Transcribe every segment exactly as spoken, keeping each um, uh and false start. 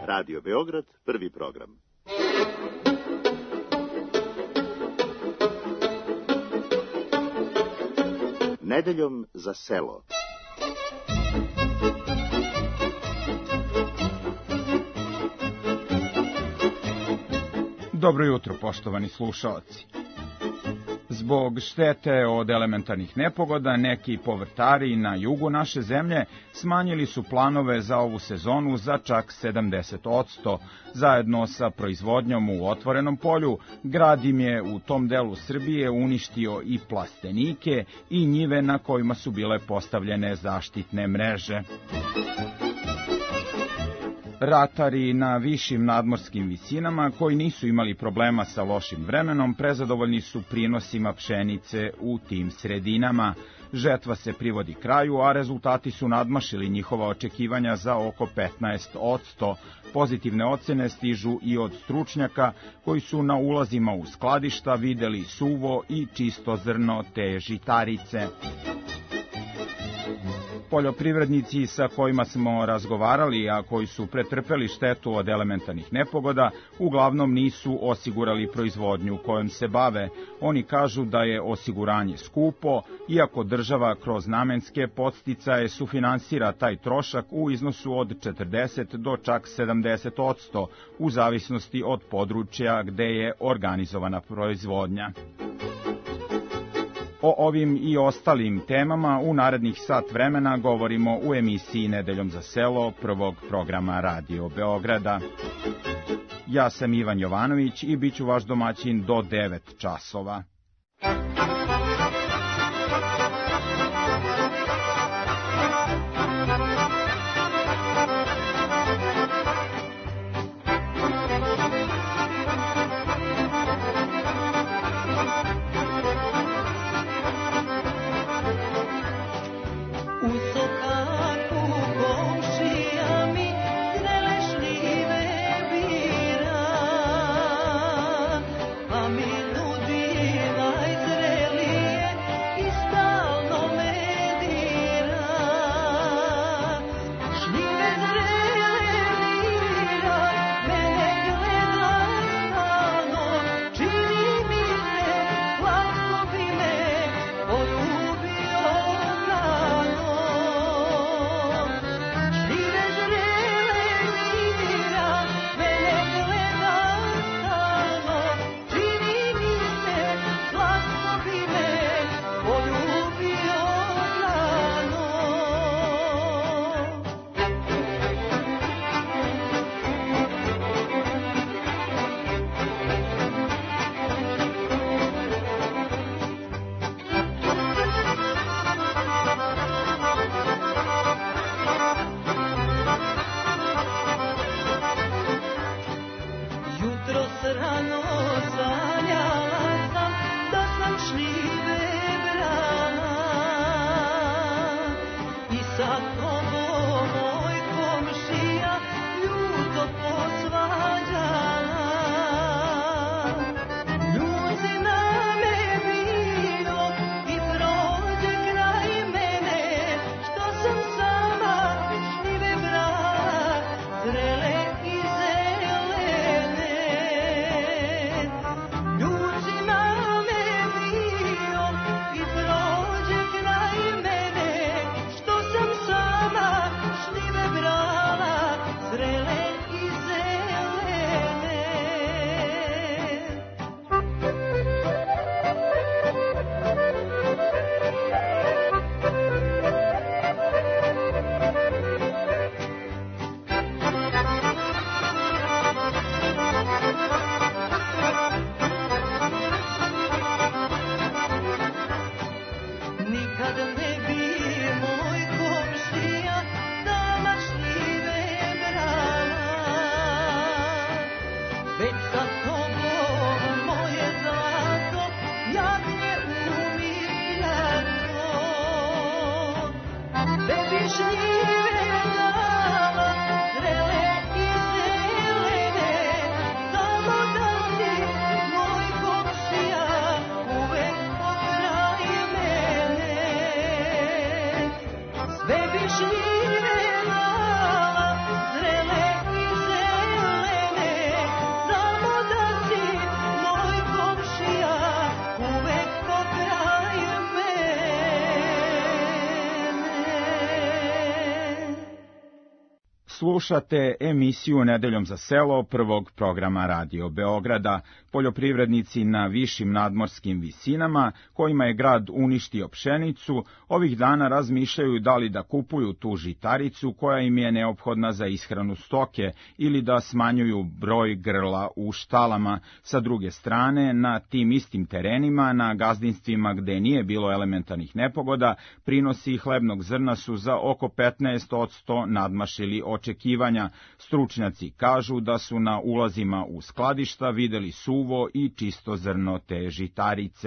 Radio Beograd, prvi program. Nedeljom za selo. Dobro jutro, poštovani slušaoci. Zbog štete od elementarnih nepogoda, neki povrtari na jugu naše zemlje smanjili su planove za ovu sezonu za čak sedamdeset posto. Zajedno sa proizvodnjom u otvorenom polju, grad im je u tom delu Srbije uništio i plastenike i njive na kojima su bile postavljene zaštitne mreže. Ratari na višim nadmorskim visinama, koji nisu imali problema sa lošim vremenom, prezadovoljni su prinosima pšenice u tim sredinama. Žetva se privodi kraju, a rezultati su nadmašili njihova očekivanja za oko petnaest posto. Pozitivne ocene stižu i od stručnjaka koji su na ulazima u skladišta videli suvo i čisto zrno te žitarice. Poljoprivrednici sa kojima smo razgovarali, a koji su pretrpeli štetu od elementarnih nepogoda, uglavnom nisu osigurali proizvodnju kojom se bave. Oni kažu da je osiguranje skupo, iako država kroz namenske podsticaje sufinansira taj trošak u iznosu od četrdeset do čak sedamdeset posto, u zavisnosti od područja gde je organizovana proizvodnja. O ovim i ostalim temama u narednih sat vremena govorimo u emisiji Nedeljom za selo prvog programa Radio Beograda. Ja sam Ivan Jovanović i bit ću vaš domaćin do devet časova. Amilu di Slušate emisiju Nedeljom za selo prvog programa Radio Beograda. Poljoprivrednici na višim nadmorskim visinama, kojima je grad uništio pšenicu, ovih dana razmišljaju da li da kupuju tu žitaricu koja im je neophodna za ishranu stoke ili da smanjuju broj grla u štalama. Sa druge strane, na tim istim terenima, na gazdinstvima gde nije bilo elementarnih nepogoda, prinosi hlebnog zrna su za oko petnaest posto nadmašili očekivanja. Stručnjaci kažu da su na ulazima u skladišta videli suvo i čisto zrno te žitarice.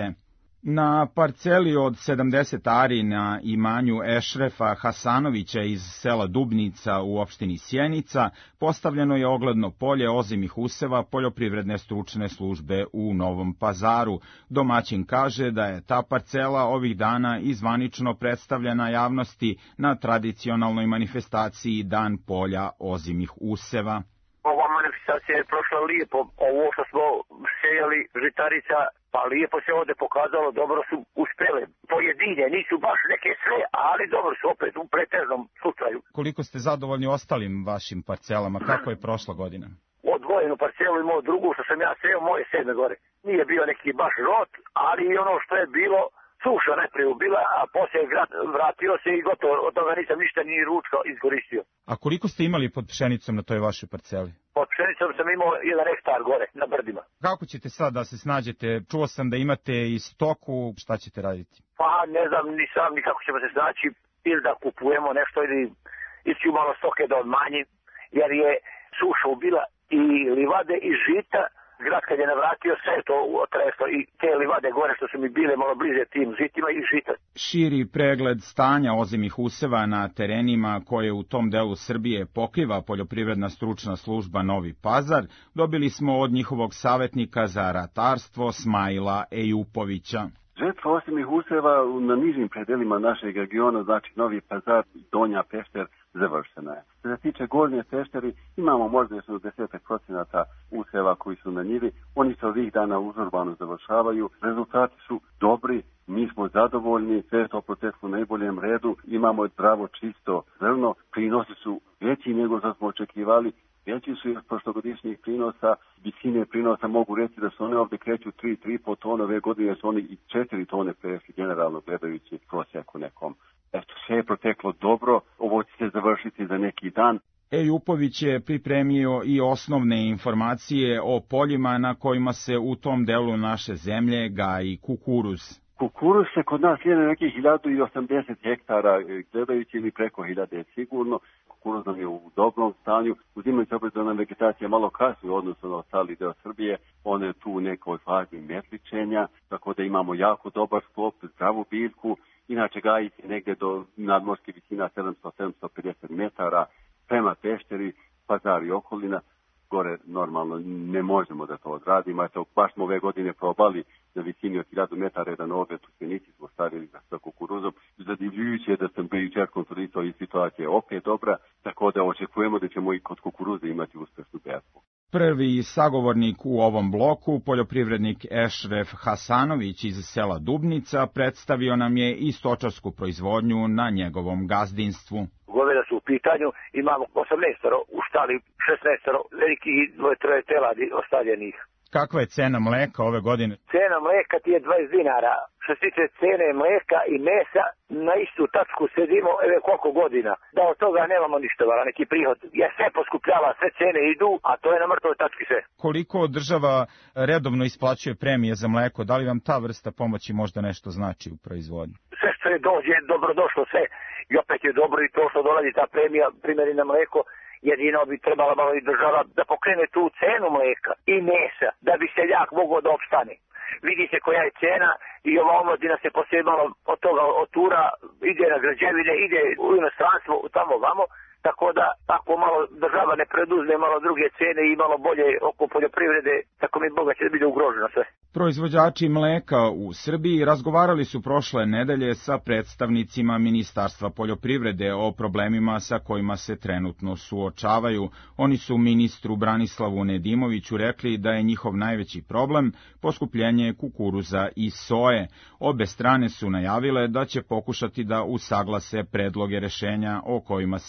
Na parceli od sedamdeset ari na imanju Ešrefa Hasanovića iz sela Dubnica u opštini Sjenica postavljeno je ogledno polje ozimih useva poljoprivredne stručne službe u Novom Pazaru. Domaćin kaže da je ta parcela ovih dana izvanično predstavljena javnosti na tradicionalnoj manifestaciji Dan polja ozimih useva. Ova manifestacija je prošla lijepo, ovo što smo sejali žitarica, pa lijepo se ovdje pokazalo, dobro su uspjele. Pojedine, nisu baš neke sve, ali dobro su opet u pretežnom slučaju. Koliko ste zadovoljni ostalim vašim parcelama, kako je prošla godina? Odvojenu parcelu imao drugu što sam ja sejao, moje sedme gore. Nije bio neki baš rod, ali i ono što je bilo, suša najprije bila, a poslije grad vratio se i gotovo, od toga nisam ništa ni ručka iskoristio. A koliko ste imali pod pšenicom na toj vašoj parceli? Pod pšenicom sam imao jedan hektar gore, na brdima. Kako ćete sad da se snađete? Čuo sam da imate i stoku, šta ćete raditi? Pa ne znam ni sam ni kako ćemo se snaći, ili da kupujemo nešto ili ići malo stoke da odmanji, jer je suša ubila i livade i žita. Grad kad je navratio sve to otresto i te livade gore što su mi bile malo bliže tim žitima i žita. Širi pregled stanja ozimih useva na terenima koje u tom delu Srbije pokriva poljoprivredna stručna služba Novi Pazar dobili smo od njihovog savjetnika za ratarstvo Smajla Ejupovića. Žetva ozimih useva na nižim predelima našeg regiona, znači Novi Pazar i Donja Pešter, završena je. Što se tiče Gornje Pešteri, imamo možda još deset procenata useva koji su na njivi. Oni se ovih dana užurbano završavaju. Rezultati su dobri, mi smo zadovoljni, sve to proteklo u najboljem redu. Imamo zdravo čisto zrno, prinosi su veći nego što smo očekivali. Veći su od prošlogodišnjih prinosa, visine prinosa mogu reći da su one ovdje kreću tri do tri i po tone, ove godine su oni i četiri tone prešli generalno gledajući prosjeku nekom. Eto, sve je proteklo dobro, ovo će se završiti za neki dan. Ejupović je pripremio i osnovne informacije o poljima na kojima se u tom delu naše zemlje gaji kukuruz. Kukuruz se kod nas je na nekih hiljadu osamdeset hektara, gledajući ili preko hiljade sigurno. Kukuruz nam je u dobrom stanju, uzimajući opet da nam vegetacija malo kasnije u odnosu na ostali deo Srbije, ona je tu u nekoj fazi metličenja, tako da imamo jako dobar sklop, zdravu biljku. Inače gaji se negdje do nadmorske visina sedamsto do sedamsto pedeset metara prema Pešteri, Pazar i okolina. Gore normalno ne možemo da to odradimo. Eto, baš smo ove godine probali na visini od hiljadu metara jedan obet u Sjenici smo stavili sa kukuruzom. Zadivljujuće je da sam bio jučer kontrolisao i situacija je opet dobra, tako da očekujemo da ćemo i kod kukuruza imati uspešnu berbu. Prvi sagovornik u ovom bloku, poljoprivrednik Ešref Hasanović iz sela Dubnica, predstavio nam je i stočarsku proizvodnju na njegovom gazdinstvu. Goveda su u pitanju, imamo osamnaest u štali, šesnaest velikih i dvoje troje teladi ostavljenih. Kakva je cena mleka ove godine? Cena mleka ti je dvadeset dinara. Što se tiče cene mleka i mesa, na istu tačku sedimo evo koliko godina. Da od toga nemamo ništa, vala neki prihod. Je sve poskupljava, sve cene idu, a to je na mrtvoj tački sve. Koliko država redovno isplaćuje premije za mleko? Da li vam ta vrsta pomoći možda nešto znači u proizvodnji? Sve što je dođe, dobrodošlo sve. I opet je dobro i to što dolazi ta premija, primjeri na mleko. Jedino bi trebala malo i država da pokrene tu cenu mleka i mesa, da bi seljak mogao da opstane. Vidi se koja je cena i ova omladina se poslije malo od toga otura, ide na građevine, ide u inostranstvo, tamo vamo, tako da tako malo država ne preduzme malo druge cene i malo bolje oko poljoprivrede, tako mi Boga će da bude ugroženo sve. Proizvođači mleka u Srbiji razgovarali su prošle nedelje sa predstavnicima Ministarstva poljoprivrede o problemima sa kojima se trenutno suočavaju. Oni su ministru Branislavu Nedimoviću rekli da je njihov najveći problem poskupljenje kukuruza i soje. Obe strane su najavile da će pokušati da usaglase predloge rešenja o kojima se razgovaraju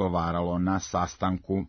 izgovaralo na sastanku.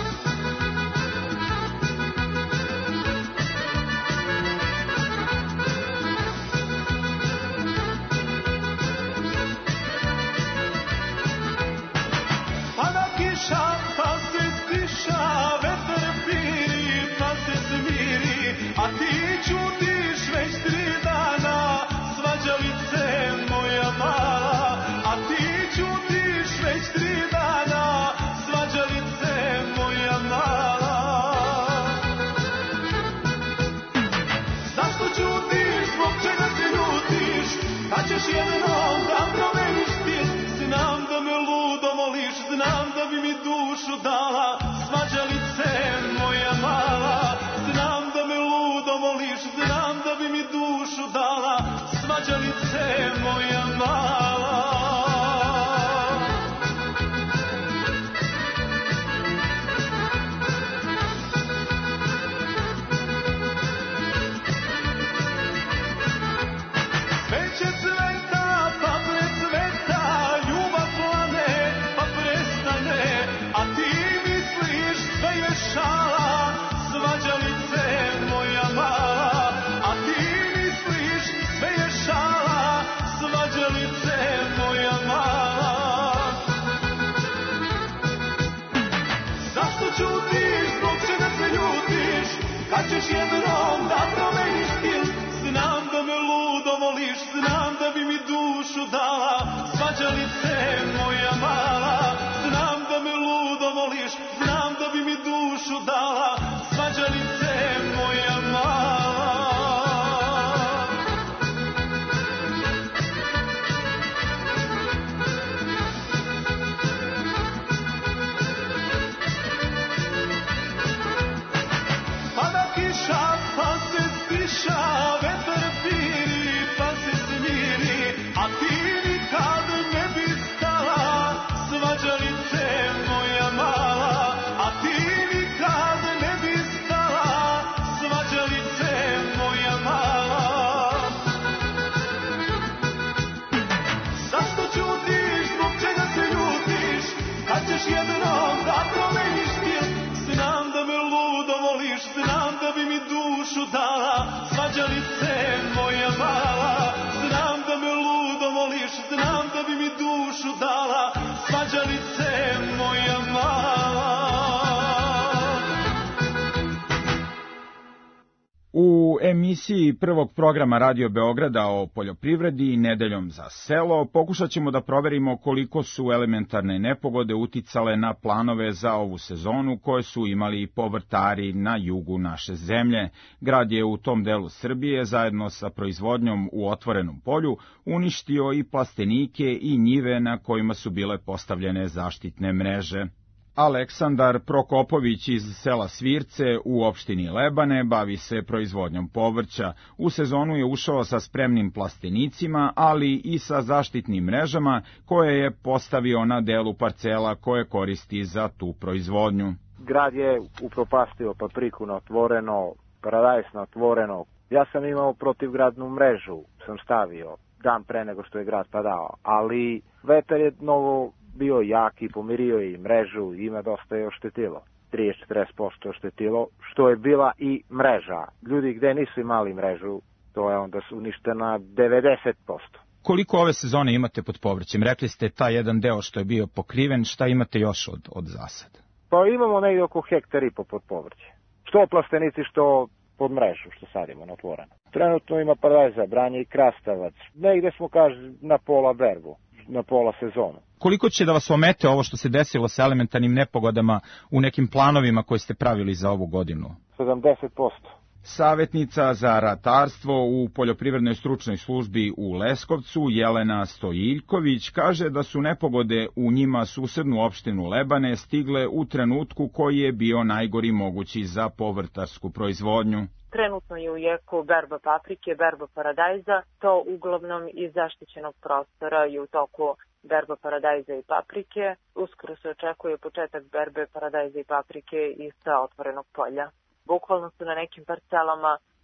U emisiji prvog programa Radio Beograda o poljoprivredi Nedeljom za selo pokušat ćemo da proverimo koliko su elementarne nepogode uticale na planove za ovu sezonu koje su imali povrtari na jugu naše zemlje. Grad je u tom delu Srbije zajedno sa proizvodnjom u otvorenom polju uništio i plastenike i njive na kojima su bile postavljene zaštitne mreže. Aleksandar Prokopović iz sela Svirce u opštini Lebane bavi se proizvodnjom povrća. U sezonu je ušao sa spremnim plastenicima, ali i sa zaštitnim mrežama koje je postavio na delu parcela koje koristi za tu proizvodnju. Grad je upropastio papriku na otvoreno, paradajz na otvoreno. Ja sam imao protivgradnu mrežu, sam stavio dan pre nego što je grad padao, ali vetar je mnogo bio jak i pomirio je i mrežu, ima dosta je oštetilo. trideset do četrdeset posto oštetilo, što je bila i mreža. Ljudi gde nisu imali mrežu, to je onda su uništena devedeset posto. Koliko ove sezone imate pod povrćem? Rekli ste taj jedan deo što je bio pokriven, šta imate još od, od zasada? Pa imamo negdje oko hektar i po pod povrće. Što plastenici, što pod mrežu, što sadimo na otvoreno. Trenutno ima paradajza, branje i krastavac. Negdje smo, kaže, na pola berbu, na pola sezonu. Koliko će da vas omete ovo što se desilo sa elementarnim nepogodama u nekim planovima koje ste pravili za ovu godinu? sedamdeset posto. Savetnica za ratarstvo u Poljoprivrednoj stručnoj službi u Leskovcu, Jelena Stojiljković, kaže da su nepogode u njima susednu opštinu Lebane stigle u trenutku koji je bio najgori mogući za povrtarsku proizvodnju. Trenutno je u jeku berba paprike, berba paradajza, to uglavnom iz zaštićenog prostora i u toku berba paradajza i paprike. Uskoro se očekuje početak berbe paradajza i paprike i sa otvorenog polja. Bukvalno su na nekim parcelama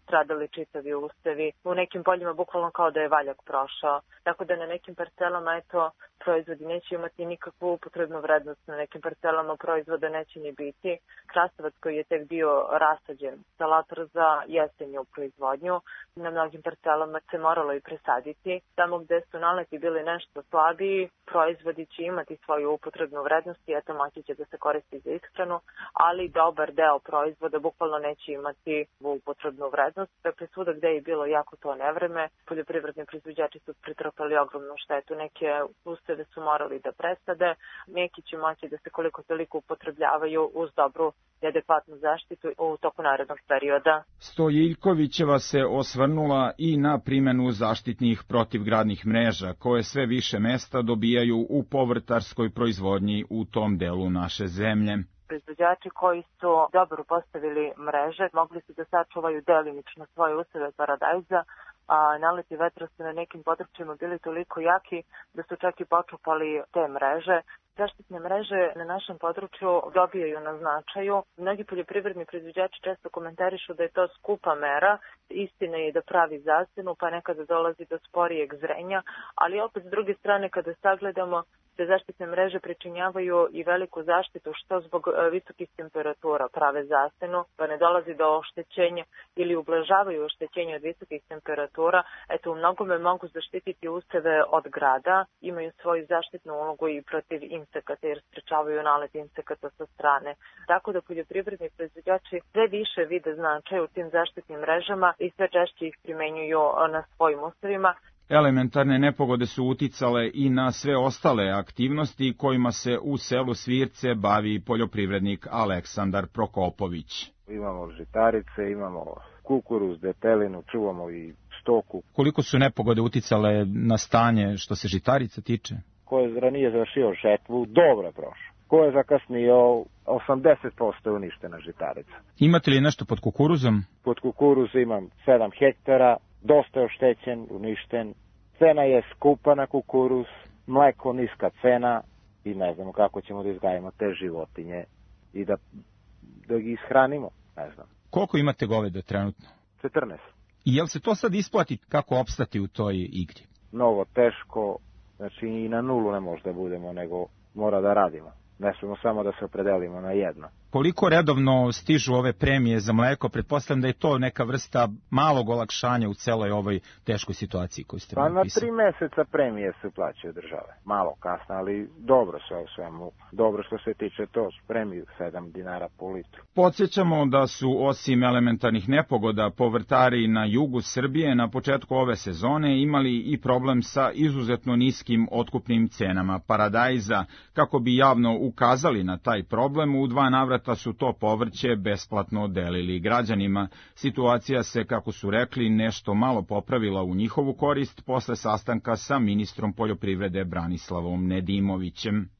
stradali čitavi usevi. U nekim poljima bukvalno kao da je valjak prošao. Tako da na nekim parcelama, eto, proizvodi neće imati nikakvu upotrebnu vrednost, na nekim parcelama proizvoda neće ni biti. Krastavac koji je tek bio rasađen, salator za jesenju proizvodnju, na mnogim parcelama se moralo i presaditi. Tamo gde su naleti bili nešto slabiji, proizvodi će imati svoju upotrebnu vrednost i eto, moći će da se koristi za ishranu, ali dobar deo proizvoda bukvalno neće imati upotrebnu vrednost. Dakle, svuda gde je bilo jako to nevreme, poljoprivredni proizvođači su pretrpali ogromnu štetu. Neke useve su morali da presade, neki će moći da se koliko toliko upotrebljavaju uz dobru i adekvatnu zaštitu u toku narednog perioda. Stojiljkovićeva se osvrnula i na primenu zaštitnih protivgradnih mreža, koje sve više mesta dobijaju u povrtarskoj proizvodnji u tom delu naše zemlje. Proizvođači koji su dobro postavili mreže mogli su da sačuvaju delimično svoje useve paradajza, a naleti vetra su na nekim područjima bili toliko jaki da su čak i počupali te mreže. Zaštitne mreže na našem području dobijaju na značaju. Mnogi poljoprivredni proizvođači često komentarišu da je to skupa mera. Istina je da pravi zasenu, pa nekada dolazi do sporijeg zrenja, ali opet s druge strane kada sagledamo, te zaštitne mreže pričinjavaju i veliku zaštitu što zbog visokih temperatura prave zasenu, pa ne dolazi do oštećenja ili ublažavaju oštećenje od visokih temperatura. Eto, u mnogome mogu zaštititi useve od grada, imaju svoju zaštitnu ulogu i protiv insekata jer sprečavaju nalet insekata sa strane. Tako da poljoprivredni proizvođači sve više vide značaj u tim zaštitnim mrežama i sve češće ih primenjuju na svojim usevima. Elementarne nepogode su uticale i na sve ostale aktivnosti kojima se u selu Svirce bavi poljoprivrednik Aleksandar Prokopović. Imamo žitarice, imamo kukuruz, detelinu, čuvamo i stoku. Koliko su nepogode uticale na stanje što se žitarica tiče? Ko je ranije završio žetvu, dobro je prošao. Ko je zakasnio, osamdeset posto je uništena žitarica. Imate li nešto pod kukuruzom? Pod kukuruzom imam sedam hektara, dosta je oštećen, uništen. Cena je skupa na kukuruz, mleko niska cena i ne znamo kako ćemo da izgajimo te životinje i da, da ih ishranimo, ne znam. Koliko imate goveda trenutno? četrnaest. I jel se to sad isplati kako opstati u toj igri? Mnogo teško, znači i na nulu ne može da budemo, nego mora da radimo. Ne smemo samo da se opredelimo na jedno. Koliko redovno stižu ove premije za mleko? Pretpostavljam da je to neka vrsta malog olakšanja u celoj ovoj teškoj situaciji koju ste pa mi opisali. Pa na tri meseca premije se plaćaju države. Malo kasno, ali dobro sve u svemu. Dobro što se tiče to, premiju sedam dinara po litru. Podsjećamo da su osim elementarnih nepogoda povrtari na jugu Srbije na početku ove sezone imali i problem sa izuzetno niskim otkupnim cenama paradajza. Kako bi javno ukazali na taj problem, u dva navrata su to povrće besplatno delili građanima. Situacija se, kako su rekli, nešto malo popravila u njihovu korist posle sastanka sa ministrom poljoprivrede Branislavom Nedimovićem.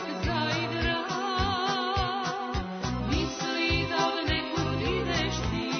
Misli da od nekud ideš ti,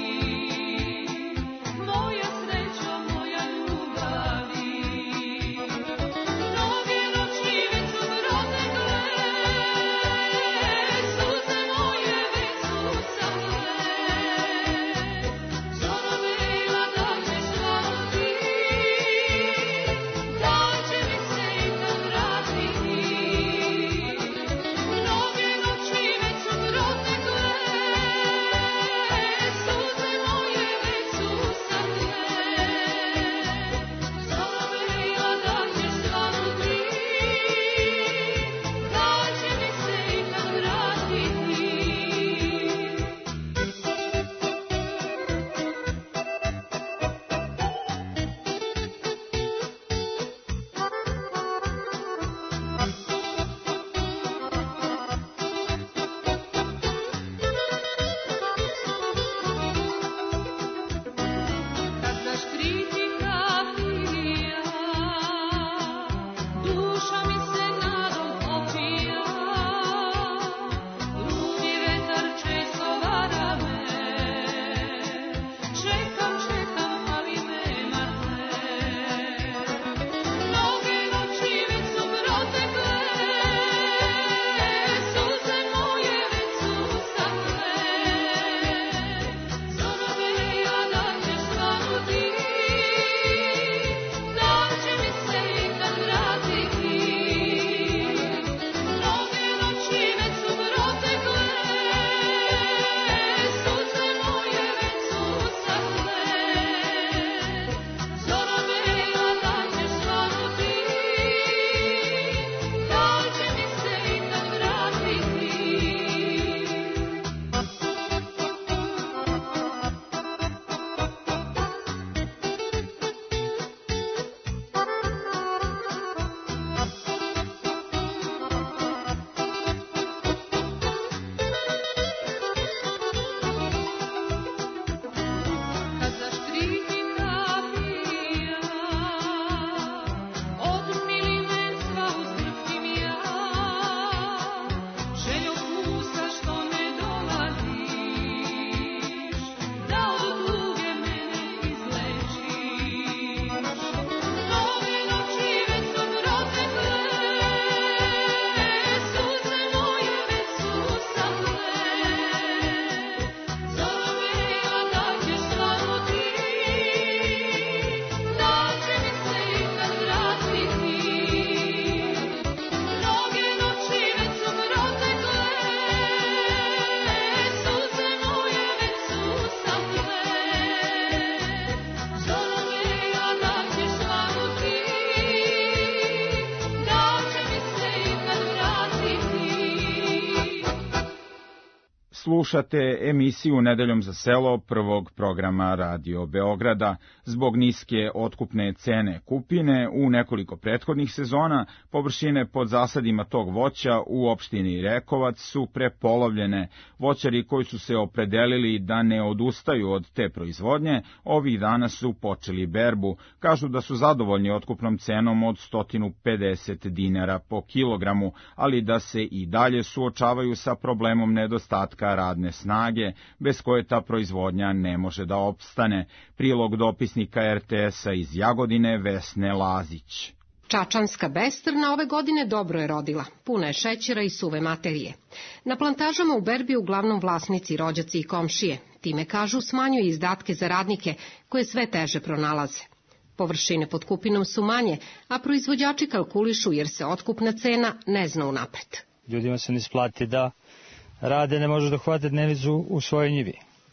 Slušate emisiju Nedeljom za selo prvog programa Radio Beograda. Zbog niske otkupne cene kupine u nekoliko prethodnih sezona, površine pod zasadima tog voća u opštini Rekovac su prepolovljene. Voćari koji su se opredelili da ne odustaju od te proizvodnje, ovih dana su počeli berbu. Kažu da su zadovoljni otkupnom cenom od sto pedeset dinara po kilogramu, ali da se i dalje suočavaju sa problemom nedostatka radne snage, bez koje ta proizvodnja ne može da opstane. Prilog dopisnika er te esa iz Jagodine Vesne Lazić. Čačanska bestrna ove godine dobro je rodila, puna je šećera i suve materije. Na plantažama u berbi uglavnom vlasnici, rođaci i komšije, time kažu smanjuje izdatke za radnike koje sve teže pronalaze. Površine pod kupinom su manje, a proizvođači kalkulišu jer se otkupna cena ne zna unapred. Ljudima se ne isplati da rade, ne može da hvate dnevnicu u svojoj njivi.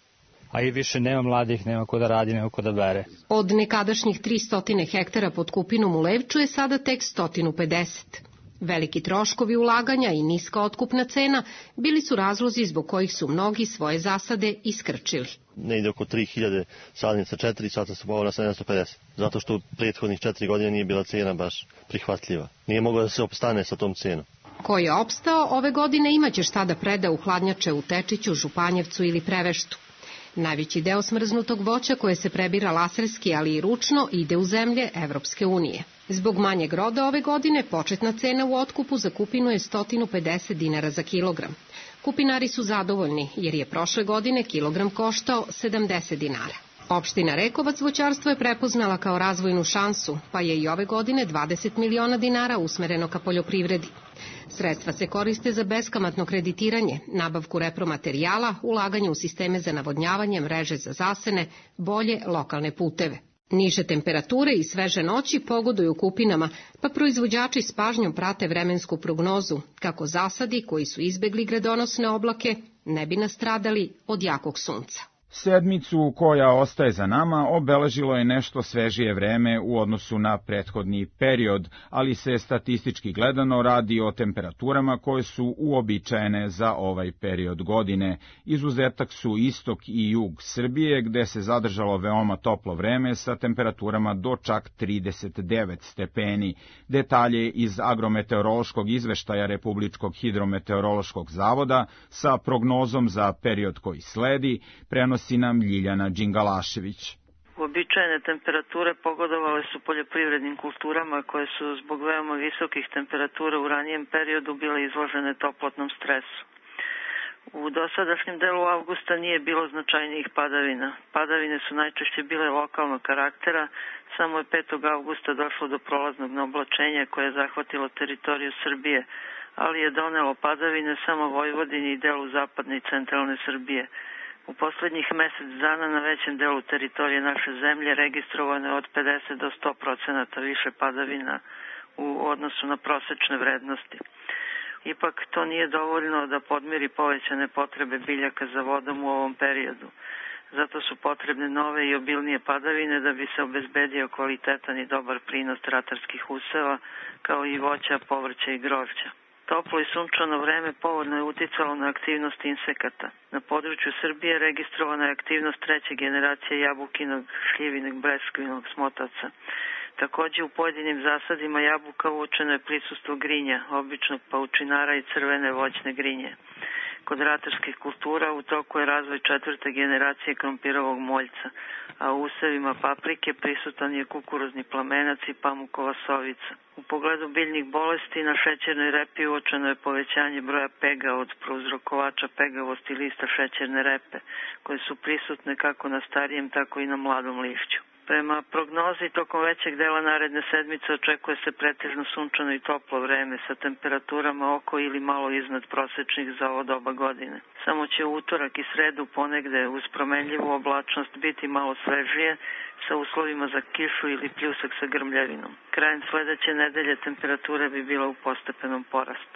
A i više nema mladih, nema ko da radi, nema ko da bere. Od nekadašnjih tristo hektara pod kupinom u Levču je sada tek sto pedeset. Veliki troškovi ulaganja i niska otkupna cena bili su razlozi zbog kojih su mnogi svoje zasade iskrčili. Negde oko tri hiljade sadnica, četiri, sad sam se povao na sedamsto pedeset. Zato što u prethodnih četiri godine nije bila cena baš prihvatljiva. Nije moglo da se opstane sa tom cenom. Ko je opstao, ove godine imaće šta da preda u hladnjače u Tečiću, Županjevcu ili Preveštu. Najveći deo smrznutog voća koje se prebira laserski, ali i ručno, ide u zemlje Evropske unije. Zbog manjeg roda ove godine početna cena u otkupu za kupinu je sto pedeset dinara za kilogram. Kupinari su zadovoljni jer je prošle godine kilogram koštao sedamdeset dinara. Opština Rekovac voćarstvo je prepoznala kao razvojnu šansu, pa je i ove godine dvadeset miliona dinara usmereno ka poljoprivredi. Sredstva se koriste za beskamatno kreditiranje, nabavku repromaterijala, ulaganje u sisteme za navodnjavanje, mreže za zasene, bolje lokalne puteve. Niže temperature i sveže noći pogoduju kupinama, pa proizvođači s pažnjom prate vremensku prognozu, kako zasadi koji su izbegli gradonosne oblake ne bi nastradali od jakog sunca. Sedmicu koja ostaje za nama obeležilo je nešto svežije vreme u odnosu na prethodni period, ali se statistički gledano radi o temperaturama koje su uobičajene za ovaj period godine. Izuzetak su istok i jug Srbije, gde se zadržalo veoma toplo vreme sa temperaturama do čak trideset devet stepeni. Detalje iz agrometeorološkog izveštaja Republičkog hidrometeorološkog zavoda sa prognozom za period koji sledi prenosi nam Ljiljana Đingalašević. Uobičajene temperature pogodovale su poljoprivrednim kulturama koje su zbog veoma visokih temperatura u ranijem periodu bile izložene toplotnom stresu. U dosadašnjem delu avgusta nije bilo značajnijih padavina. Padavine su najčešće bile lokalnog karaktera, samo je petog avgusta došlo do prolaznog neoblačenja koje je zahvatilo teritoriju Srbije, ali je donelo padavine samo Vojvodini i delu zapadne i centralne Srbije. U poslednjih mesec dana na većem delu teritorije naše zemlje registrovano je od pedeset do sto procenata više padavina u odnosu na prosečne vrednosti. Ipak to nije dovoljno da podmiri povećane potrebe biljaka za vodom u ovom periodu. Zato su potrebne nove i obilnije padavine da bi se obezbedio kvalitetan i dobar prinos ratarskih useva, kao i voća, povrća i grožđa. Toplo i sunčano vreme povoljno je uticalo na aktivnost insekata. Na području Srbije registrovana je aktivnost treće generacije jabukinog, šljivinog, breskvinog smotaca. Takođe u pojedinim zasadima jabuka uočeno je prisustvo grinja, običnog paučinara i crvene voćne grinje. Kod ratarskih kultura u toku je razvoj četvrte generacije krompirovog moljca, a u usevima paprike prisutan je kukuruzni plamenac i pamukova sovica. U pogledu biljnih bolesti na šećernoj repi uočeno je povećanje broja pega od prouzrokovača pegavosti lista šećerne repe, koje su prisutne kako na starijem, tako i na mladom lišću. Prema prognozi, tokom većeg dela naredne sedmice očekuje se pretežno sunčano i toplo vreme sa temperaturama oko ili malo iznad prosečnih za ovo doba godine. Samo će u utorak i sredu ponegde uz promenljivu oblačnost biti malo svežije sa uslovima za kišu ili pljusak sa grmljavinom. Krajem sledeće nedelje temperatura bi bila u postepenom porastu.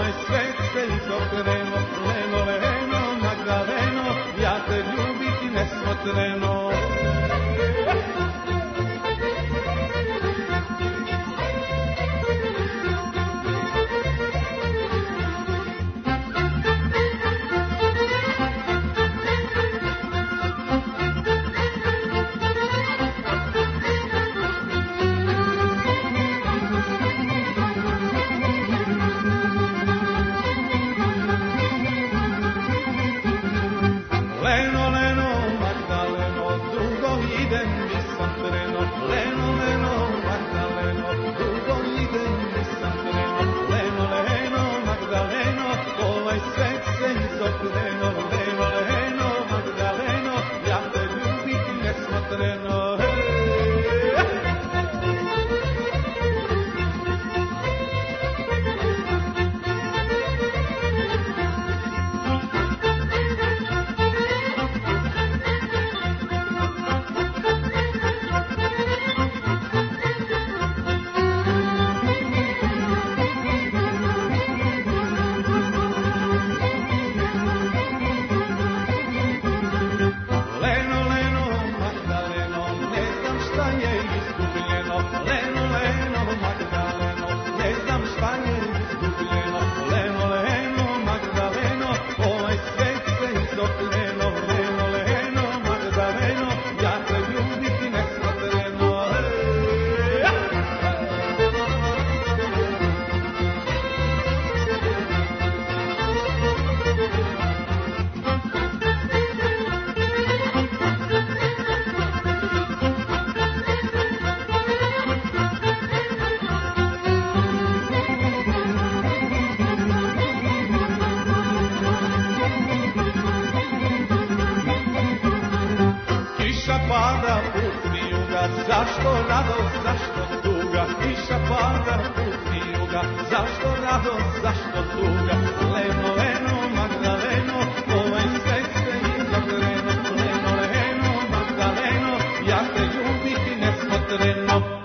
ovaj svet se izokrenuo, leno, leno, Magdaleno, ja te ljubiti nesmotreno. Zašto radost, zašto tuga, kiša pada, pusti juga. Zašto radost, zašto tuga, leno, leno, Magdaleno, ovaj svet se izokreno. Leno, leno, Magdaleno, ja te ljubiti nesmotreno.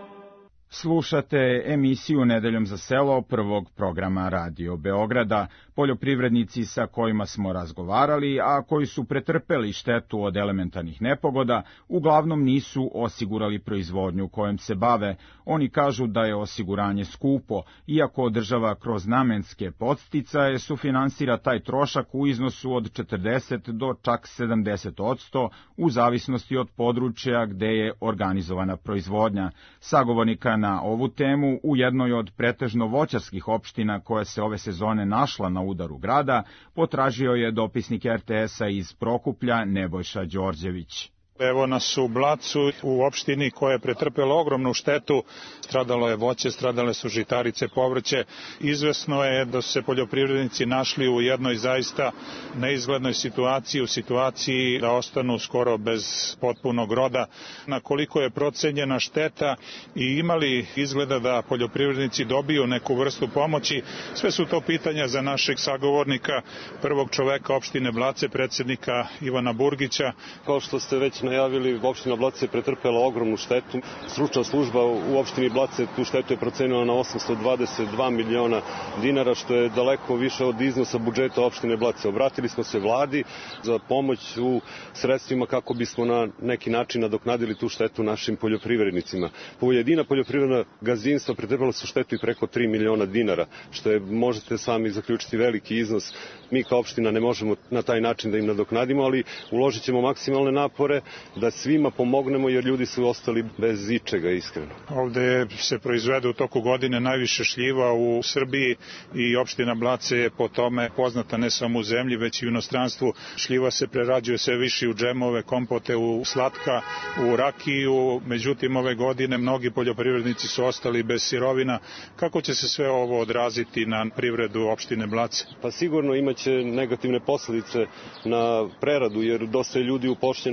Slušate emisiju Nedeljom za selo prvog programa Radio Beograda. Poljoprivrednici sa kojima smo razgovarali, a koji su pretrpeli štetu od elementarnih nepogoda, uglavnom nisu osigurali proizvodnju kojom se bave. Oni kažu da je osiguranje skupo, iako država kroz namenske podsticaje sufinansira taj trošak u iznosu od četrdeset do čak sedamdeset odsto u zavisnosti od područja gde je organizovana proizvodnja. Sagovornika na ovu temu u jednoj od pretežno voćarskih opština koja se ove sezone našla na udaru grada potražio je dopisnik er te esa iz Prokuplja Nebojša Đorđević. Evo nas u Blacu, u opštini koja je pretrpela ogromnu štetu. Stradalo je voće, stradale su žitarice, povrće. Izvesno je da su se poljoprivrednici našli u jednoj zaista neizglednoj situaciji, u situaciji da ostanu skoro bez potpunog roda. Na koliko je procenjena šteta i imali izgleda da poljoprivrednici dobiju neku vrstu pomoći, sve su to pitanja za našeg sagovornika, prvog čoveka opštine Blace, predsjednika Ivana Burgića. Kao što ste već najavili, opština Blace je pretrpela ogromnu štetu. Stručna služba u opštini Blace tu štetu je procenila na osamsto dvadeset dva miliona dinara, što je daleko više od iznosa budžeta opštine Blace. Obratili smo se vladi za pomoć u sredstvima kako bismo na neki način nadoknadili tu štetu našim poljoprivrednicima. Pojedina poljoprivredna gazdinstva pretrpela su štetu i preko tri miliona dinara, što je, možete sami zaključiti, veliki iznos. Mi kao opština ne možemo na taj način da im nadoknadimo, ali uložit ćemo maksimalne napore da svima pomognemo, jer ljudi su ostali bez ičega, iskreno. Ovde se proizvede u toku godine najviše šljiva u Srbiji i opština Blace je po tome poznata ne samo u zemlji, već i u inostranstvu. Šljiva se prerađuje sve više u džemove, kompote, u slatka, u rakiju. Međutim, ove godine mnogi poljoprivrednici su ostali bez sirovina. Kako će se sve ovo odraziti na privredu opštine Blace? Pa sigurno imaće negativne posledice na preradu, jer dosta je ljudi upošljeno i u preradivačkim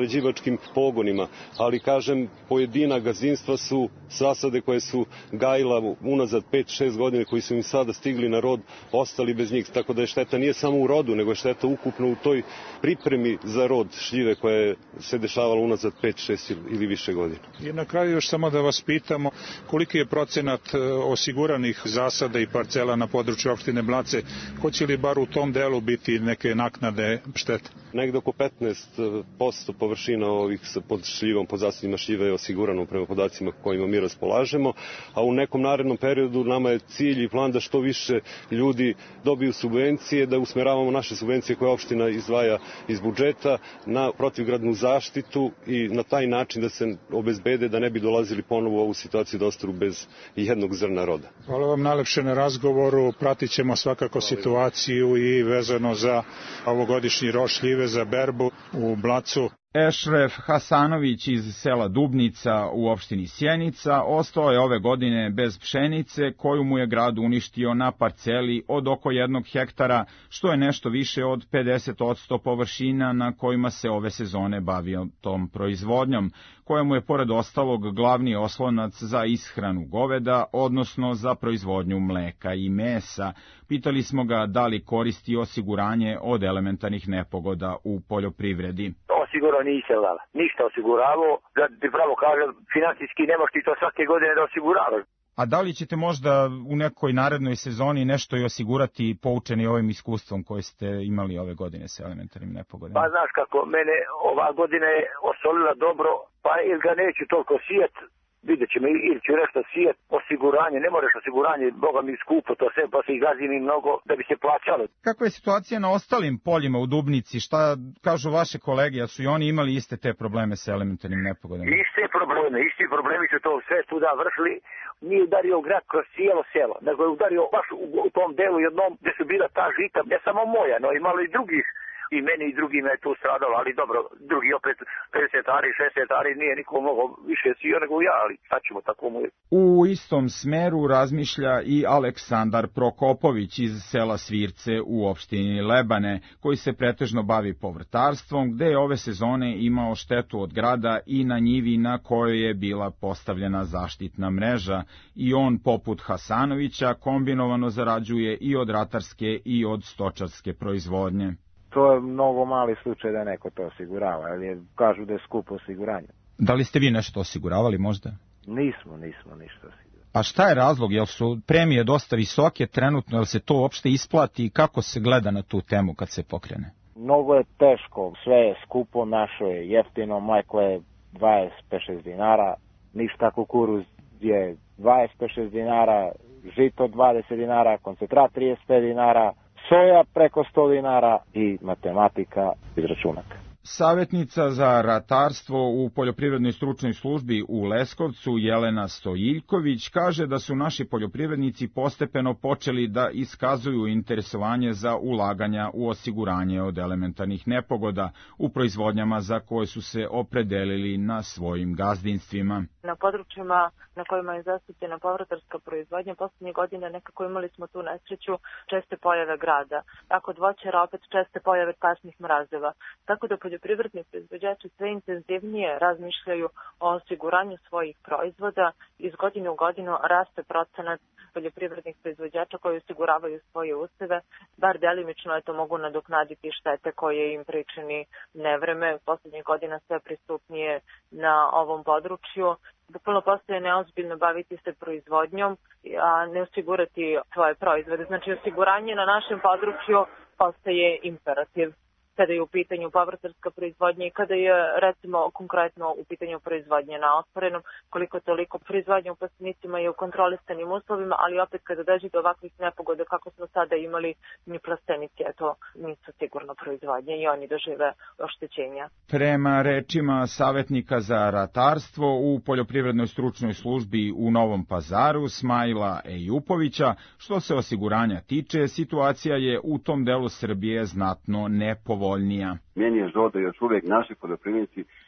prerađivačkim pogonima, ali kažem, pojedina gazdinstva su zasade koje su gajila unazad pet šest godina, koji su im sada stigli na rod, ostali bez njih, tako da je šteta nije samo u rodu, nego je šteta ukupno u toj pripremi za rod šljive koje se dešavala unazad pet šest ili više godina. I na kraju još samo da vas pitamo koliki je procenat osiguranih zasada i parcela na području opštine Blace, hoće li bar u tom delu biti neke naknade štete? Negde oko petnaest posto površina ovih pod šljivom, pod zasadima šljive je osigurano prema podacima kojima mi raspolažemo, a u nekom narednom periodu nama je cilj i plan da što više ljudi dobiju subvencije, da usmeravamo naše subvencije koje opština izdvaja iz budžeta na protivgradnu zaštitu i na taj način da se obezbede da ne bi dolazili ponovo u ovu situaciju da ostanu bez jednog zrna roda. Hvala vam najlepše na razgovoru, pratit ćemo svakako situaciju i vezano za ovogodišnji rod šljive za berbu u Blacu. Ešref Hasanović iz sela Dubnica u opštini Sjenica ostao je ove godine bez pšenice koju mu je grad uništio na parceli od oko jednog hektara, što je nešto više od pedeset posto površina na kojima se ove sezone bavio tom proizvodnjom, kojemu je pored ostalog glavni oslonac za ishranu goveda, odnosno za proizvodnju mleka i mesa. Pitali smo ga da li koristi osiguranje od elementarnih nepogoda u poljoprivredi. Osigurao nisam, ništa osiguravao, da ti pravo kažem, financijski ne možeš ti to svake godine da osiguravaš. A da li ćete možda u nekoj narednoj sezoni nešto i osigurati poučeni ovim iskustvom koje ste imali ove godine sa elementarnim nepogodama? Pa znaš kako, mene ova godina je osolila dobro, pa ili ga neću toliko sijet, vidjet ćemo, ili ću nešto sijet, osiguranje, ne moraš osiguranje, boga mi skupo to sve, pa se i gazim i mnogo da bi se plaćalo. Kakva je situacija na ostalim poljima u Dubnici? Šta kažu vaše kolege, a su i oni imali iste te probleme sa elementarnim nepogodama? Iste probleme, isti problemi su to sve tuda vršili, nije udario grad kroz cijelo selo, nego je udario baš u, u tom delu jednom gdje su bila ta žita, ne samo moja, no i malo i drugih. I meni i drugima je tu stradalo, ali dobro, drugi opet pedesetari, šestdesetari, nije niko mogao više sio nego ja, ali sad ćemo tako mu je. U istom smeru razmišlja i Aleksandar Prokopović iz sela Svirce u opštini Lebane, koji se pretežno bavi povrtarstvom, gde je ove sezone imao štetu od grada i na njivi na kojoj je bila postavljena zaštitna mreža, i on, poput Hasanovića, kombinovano zarađuje i od ratarske i od stočarske proizvodnje. To je mnogo mali slučaj da neko to osigurava, ali kažu da je skupo osiguranje. Da li ste vi nešto osiguravali možda? Nismo, nismo ništa osigurali. A šta je razlog? Jel su premije dosta visoke trenutno, jel se to uopšte isplati i kako se gleda na tu temu kad se pokrene? Mnogo je teško, sve je skupo, našo je jeftino, mleko je dvadeset pet šest dinara, ništa, kukuruz je dvadeset pet šest dinara, žito dvadeset dinara, koncentrat trideset pet dinara, soja preko sto dinara i matematika izračunaka. Savjetnica za ratarstvo u Poljoprivrednoj stručnoj službi u Leskovcu, Jelena Stojiljković, kaže da su naši poljoprivrednici postepeno počeli da iskazuju interesovanje za ulaganja u osiguranje od elementarnih nepogoda u proizvodnjama za koje su se opredelili na svojim gazdinstvima. Na područjima na kojima je zastupljena povrtarska proizvodnja, poslednje godine nekako imali smo tu nesreću česte pojave grada. Kod voćara opet česte pojave kasnih mrazeva. Tako da poljoprivredni proizvođači sve intenzivnije razmišljaju o osiguranju svojih proizvoda. Iz godine u godinu raste procenat poljoprivrednih proizvođača koji osiguravaju svoje useve, bar delimično je to mogu nadoknaditi štete koje im pričini nevreme. Poslednjih godina sve pristupnije na ovom području. Bukvalno postaje neozbiljno baviti se proizvodnjom, a ne osigurati svoje proizvode. Znači, osiguranje na našem području postaje imperativ kada je u pitanju povrtarska proizvodnja i kada je, recimo, konkretno u pitanju proizvodnje na otvorenom, koliko toliko proizvodnje u plastenicima i u kontrolisanim uslovima, ali opet kada dođe do ovakvih nepogoda kako smo sada imali, ni plastenici, eto, nisu sigurno proizvodnje i oni dožive oštećenja. Prema rečima savjetnika za ratarstvo u Poljoprivrednoj stručnoj službi u Novom Pazaru, Smajla Ejupovića, što se osiguranja tiče, situacija je u tom delu Srbije znatno nepovoljna. Meni je žao da još uvijek naši poljoprivrednici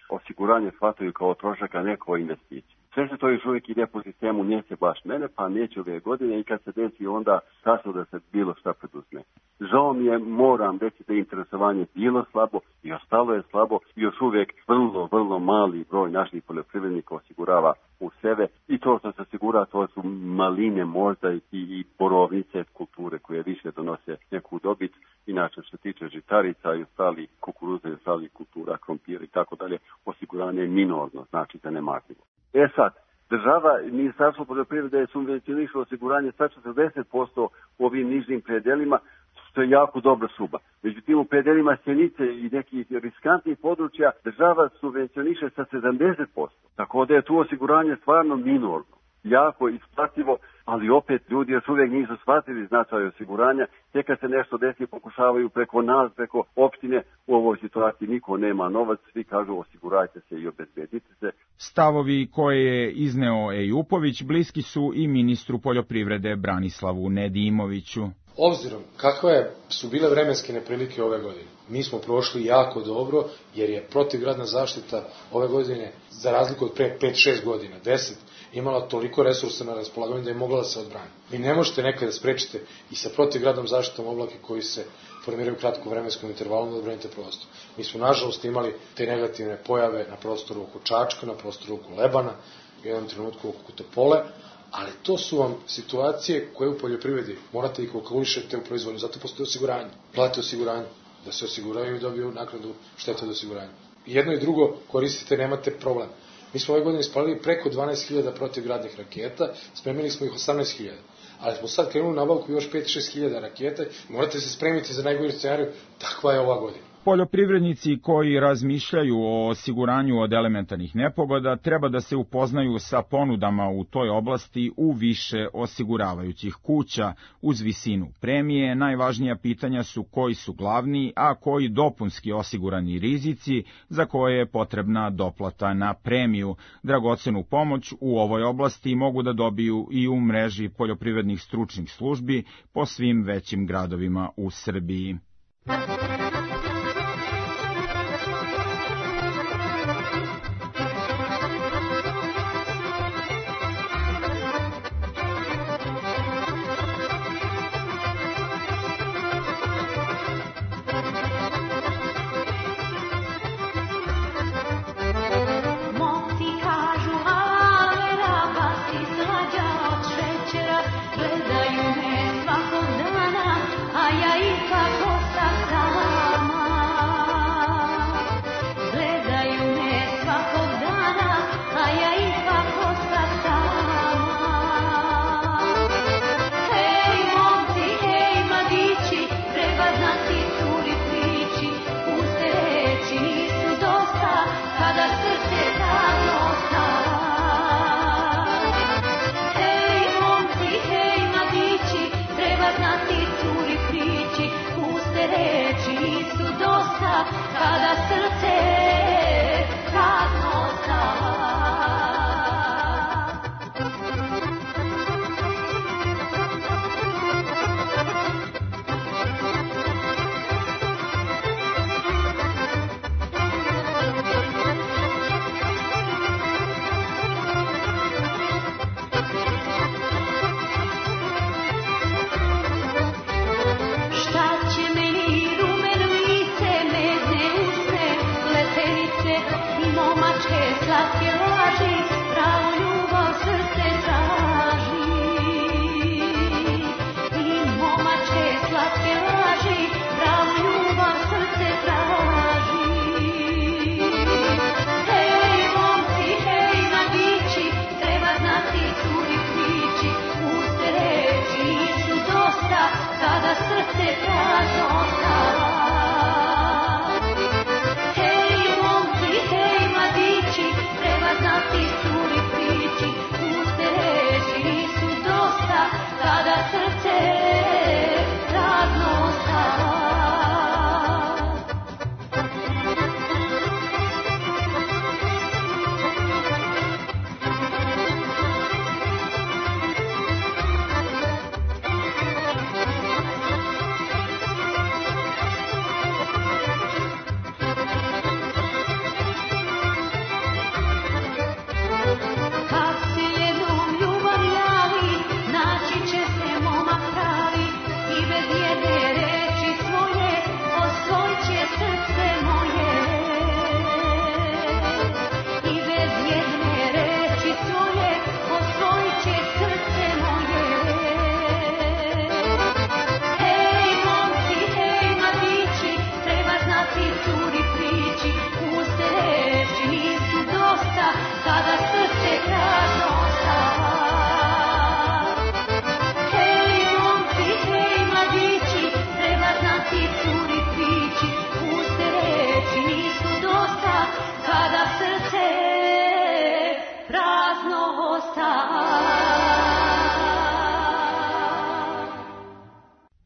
osiguranje shvataju kao trošak, a ne kao investiciju. Sve se to još uvijek ide po sistemu neće baš mene, pa neće ove godine i kad se desi onda kasno da se bilo šta preduzme. Žao mi je, moram reći da je interesovanje bilo slabo i ostalo je slabo i još uvijek vrlo, vrlo mali broj naših poljoprivrednika osigurava u sebe i to što se osigura to su maline možda i, i borovnice kulture koje više donose neku dobit. Inače što se tiče žitarica i ostali kukuruza i ostali kultura, krompira i tako dalje, osiguranje je minorno, znači zanemarljivo. E sad, država, Ministarstvo poljoprivrede je subvencionišlo osiguranje sa četrdeset posto u ovim nižim predelima, što je jako dobra suba. Međutim, u predelima sjenice i nekih riskantnih područja država subvencioniše sa sedamdeset posto. Tako da je tu osiguranje stvarno minorno, jako isplativo, ali opet ljudi još uvijek nisu shvatili značaj osiguranja. Tek kad se nešto desi pokušavaju preko nas, preko opštine, u ovoj situaciji niko nema novac, svi kažu osigurajte se i obezbedite se. Stavovi koje je izneo Ejupović bliski su i ministru poljoprivrede Branislavu Nedimoviću. Obzirom kakve su bile vremenske neprilike ove godine, mi smo prošli jako dobro, jer je protivgradna zaštita ove godine, za razliku od pre pet šest godina, deset, imala toliko resursa na raspolaganju da je mogla da se odbrani. Vi ne možete nekada sprečite i sa protivgradnom zaštitom oblake koji se formiraju u kratkom vremenskom intervalu da odbranite prostor. Mi smo nažalost imali te negativne pojave na prostoru oko Čačka, na prostoru oko Lebana, u jednom trenutku oko Topole, ali to su vam situacije koje u poljoprivredi morate ih kalkulišete u proizvodnju, zato postoje osiguranje. Plate osiguranje, da se osiguraju i dobiju naknadu štete od osiguranja. Jedno i drugo koristite, nemate problem. Mi smo ove godine ispalili preko dvanaest hiljada protivgradnih raketa, spremili smo ih osamnaest hiljada. Ali smo sad krenuli na nabavku još pet do šest hiljada raketa, morate se spremiti za najgori scenarij, takva je ova godina. Poljoprivrednici koji razmišljaju o osiguranju od elementarnih nepogoda treba da se upoznaju sa ponudama u toj oblasti u više osiguravajućih kuća. Uz visinu premije najvažnija pitanja su koji su glavni, a koji dopunski osigurani rizici za koje je potrebna doplata na premiju. Dragocenu pomoć u ovoj oblasti mogu da dobiju i u mreži poljoprivrednih stručnih službi po svim većim gradovima u Srbiji.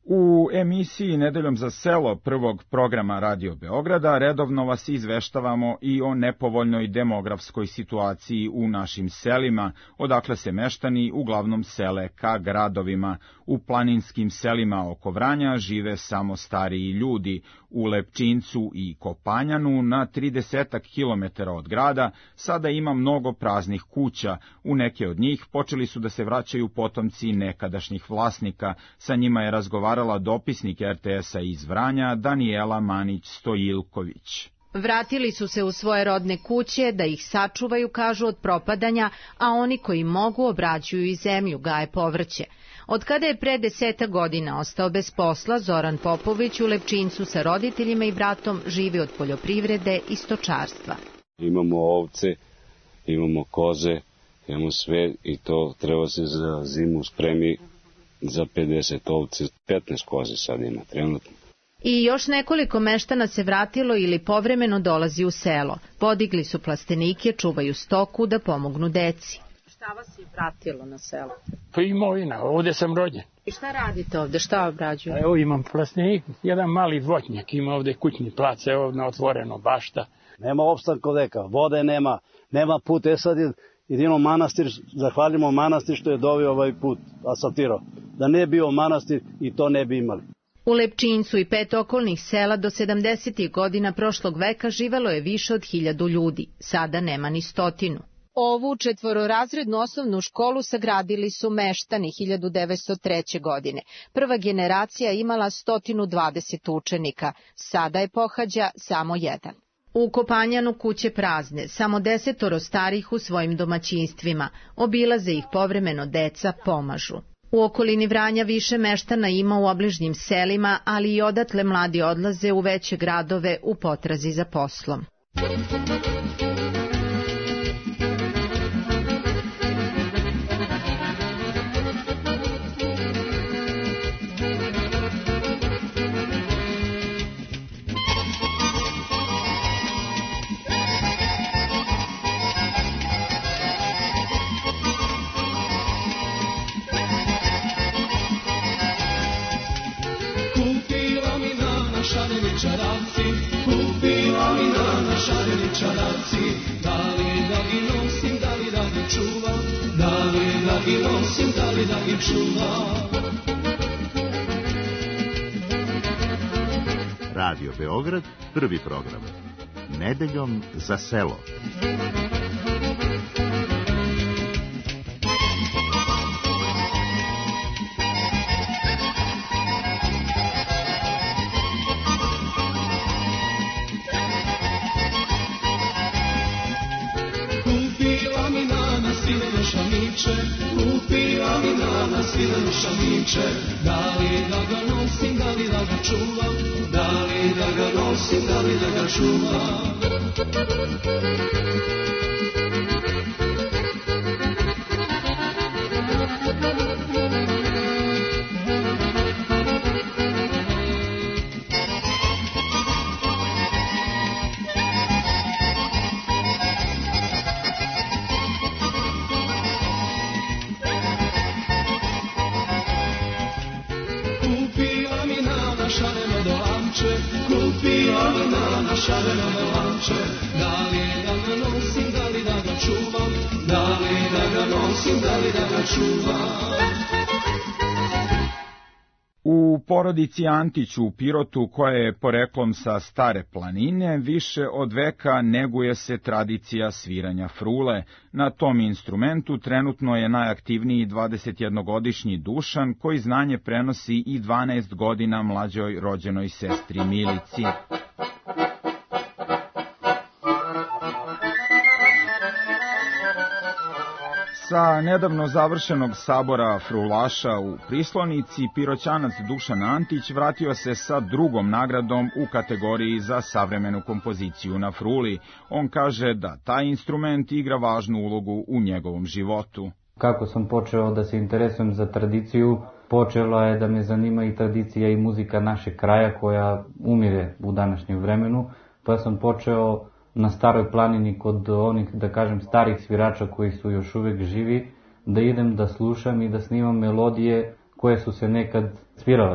U emisiji Nedeljom za selo prvog programa Radio Beograda redovno vas izveštavamo i o nepovoljnoj demografskoj situaciji u našim selima, odakle se meštani uglavnom sele ka gradovima. U planinskim selima oko Vranja žive samo stariji ljudi. U Lepčincu i Kopanjanu, na tridesetak kilometara od grada, sada ima mnogo praznih kuća. U neke od njih počeli su da se vraćaju potomci nekadašnjih vlasnika. Sa njima je razgovarala dopisnik er te esa iz Vranja, Danijela Manić-Stojilković. Vratili su se u svoje rodne kuće da ih sačuvaju, kažu, od propadanja, a oni koji mogu obrađuju i zemlju, gaje povrće. Od kada je pre deseta godina ostao bez posla, Zoran Popović u Lepčincu sa roditeljima i bratom živi od poljoprivrede i stočarstva. Imamo ovce, imamo koze, imamo sve i to treba se za zimu spremi za pedeset ovce, petnaest koze sad ima trenutno. I još nekoliko meštana se vratilo ili povremeno dolazi u selo. Podigli su plastenike, čuvaju stoku da pomognu deci. Šta vas je vratilo na selo? Pa imovina, ovdje sam rođen. I šta radite ovdje, šta obrađujete? Evo imam plastenik, jedan mali voćnjak, ima ovdje kućni plac, evo na otvoreno bašta. Nema opstanka veka, vode nema, nema put, e sad je jedino manastir, zahvaljujemo manastir što je doveo ovaj put, asfaltirao. Da ne bio manastir i to ne bi imali. U Lepčincu i pet okolnih sela do sedamdesetih godina prošlog veka živelo je više od hiljadu ljudi, sada nema ni stotinu. Ovu četvororazrednu osnovnu školu sagradili su meštani hiljadu devetsto treće. godine. Prva generacija imala sto dvadeset učenika, sada je pohađa samo jedan. U Kopanjanu kuće prazne, samo desetoro starih u svojim domaćinstvima, obilaze ih povremeno deca, pomažu. U okolini Vranja više meštana ima u obližnjim selima, ali i odatle mladi odlaze u veće gradove u potrazi za poslom. Radio Beograd, prvi program. Nedeljom za selo. Kupila mi nana svileno šamiće, kupila mi nana svileno šamiće, da li da ga nosim, da li da ga čuvam, da li da ga nosim, da li da ga čuvam. Kupila mi nana šareno melanče, da li da ga nosim, da li da ga čuvam, da li da ga nosim, da li da ga čuvam. U porodici Antić u Pirotu, koja je poreklom sa Stare planine, više od veka neguje se tradicija sviranja frule. Na tom instrumentu trenutno je najaktivniji dvadesetjednogodišnji Dušan, koji znanje prenosi i dvanaest godina mlađoj rođenoj sestri Milici. Sa nedavno završenog sabora frulaša u Prislonici, Piroćanac Dušan Antić vratio se sa drugom nagradom u kategoriji za savremenu kompoziciju na fruli. On kaže da taj instrument igra važnu ulogu u njegovom životu. Kako sam počeo da se interesujem za tradiciju, počela je da me zanima i tradicija i muzika našeg kraja koja umire u današnjem vremenu, pa sam počeo na Staroj planini kod onih, da kažem, starih svirača koji su još uvek živi, da idem da slušam i da snimam melodije koje su se nekad svirale.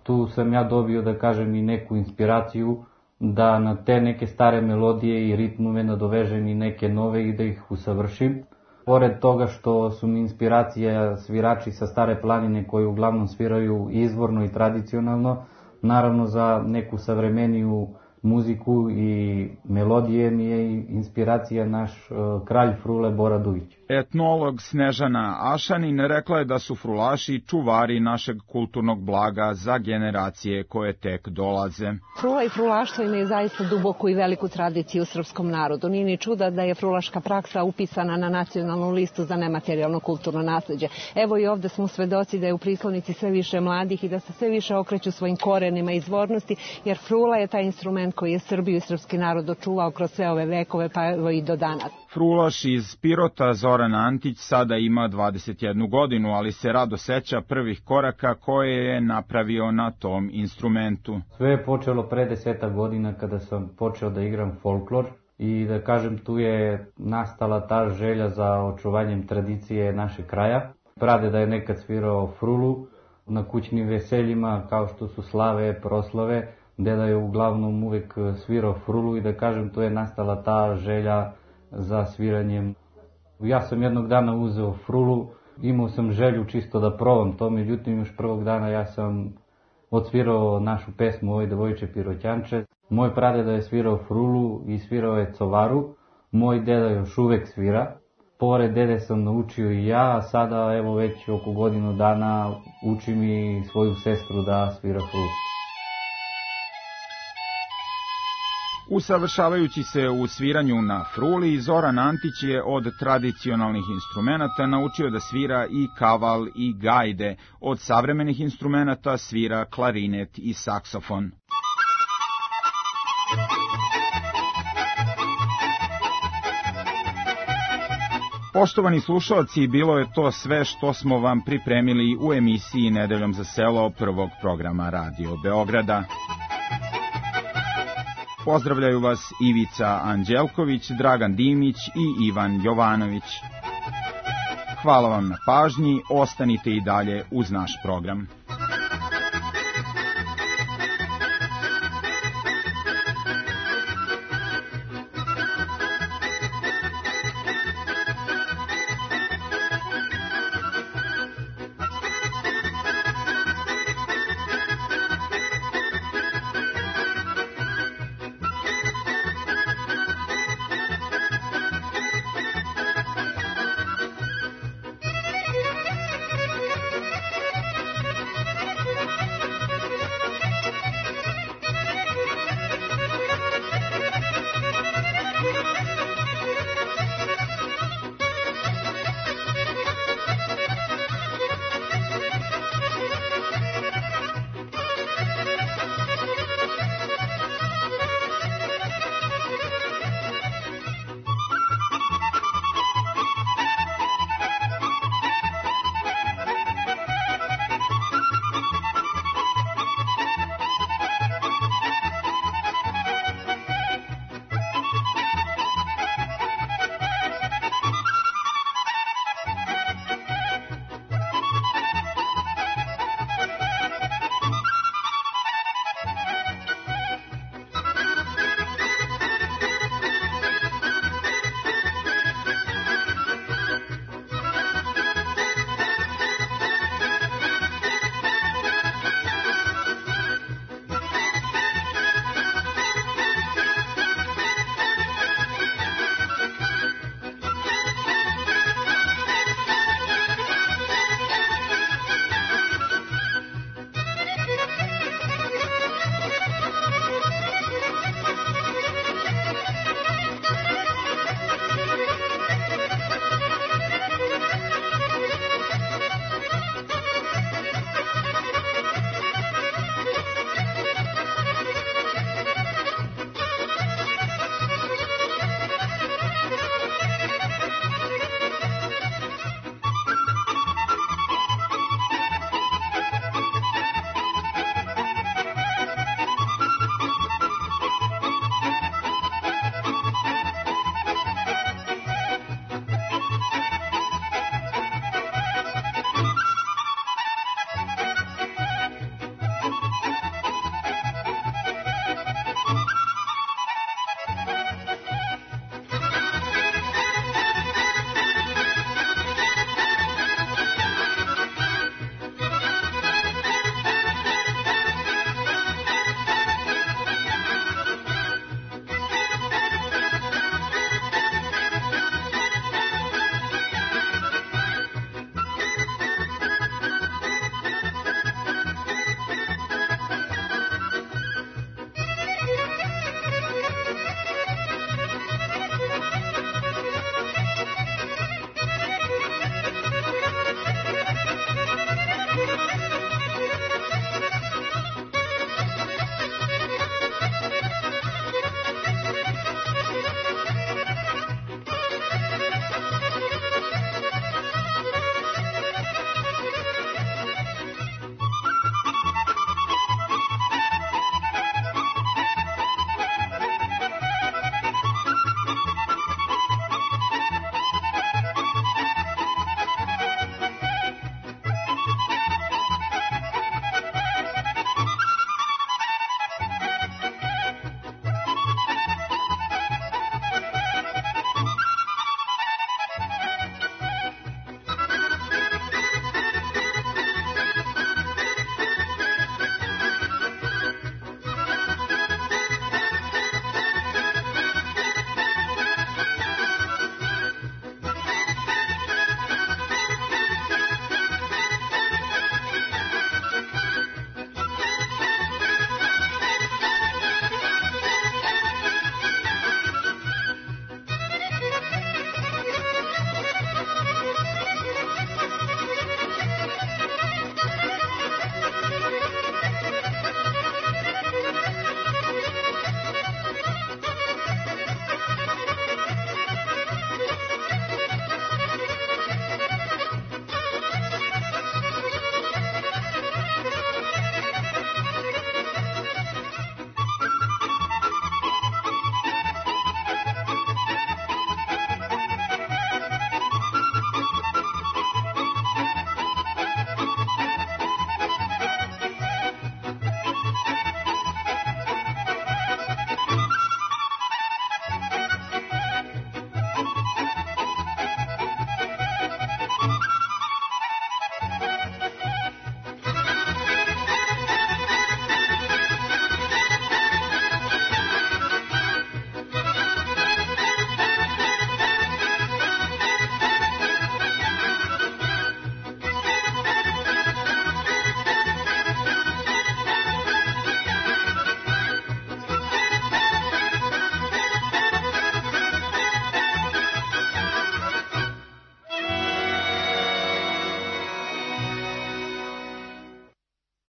Tu sam ja dobio, da kažem, i neku inspiraciju da na te neke stare melodije i ritmume nadovežem i neke nove i da ih usavršim. Pored toga što su mi inspiracija svirači sa Stare planine koji uglavnom sviraju izvorno i tradicionalno, naravno za neku savremeniju muziku i melodije mi je inspiracija naš kralj frule Bora Dugić. Etnolog Snežana Ašanin rekla je da su frulaši čuvari našeg kulturnog blaga za generacije koje tek dolaze. Frula i frulaštvo imaju zaista duboku i veliku tradiciju u srpskom narodu. Nije ni čuda da je frulaška praksa upisana na nacionalnu listu za nematerijalno kulturno nasleđe. Evo i ovde smo svedoci da je u Prislovnici sve više mladih i da se sve više okreću svojim korenima i izvornosti, jer frula je taj instrument koji je Srbiju i srpski narod očuvao kroz sve ove vekove, pa evo i do danas. Frulaš iz Pirota Zoran Antić sada ima dvadeset jednu godinu, ali se rado seća prvih koraka koje je napravio na tom instrumentu. Sve je počelo pre deseta godina kada sam počeo da igram folklor i da kažem tu je nastala ta želja za očuvanjem tradicije našeg kraja. Pradeda je nekad svirao frulu na kućnim veseljima kao što su slave, proslave. Deda je uglavnom uvek svirao frulu i da kažem tu je nastala ta želja za sviranjem. Ja sam jednog dana uzeo frulu, imao sam želju čisto da probam to, međutim još prvog dana ja sam odsvirao našu pesmu Oj devojče Pirotjanče. Moj pradeda je svirao frulu i svirao je covaru, moj deda još uvek svira. Pored dede sam naučio i ja, a sada evo već oko godinu dana učim i svoju sestru da svira frulu. Usavršavajući se u sviranju na fruli, Zoran Antić je od tradicionalnih instrumenata naučio da svira i kaval i gajde. Od savremenih instrumenata svira klarinet i saksofon. Poštovani slušalci, bilo je to sve što smo vam pripremili u emisiji Nedeljom za selo prvog programa Radio Beograda. Pozdravljaju vas Ivica Anđelković, Dragan Dimić i Ivan Jovanović. Hvala vam na pažnji, ostanite i dalje uz naš program.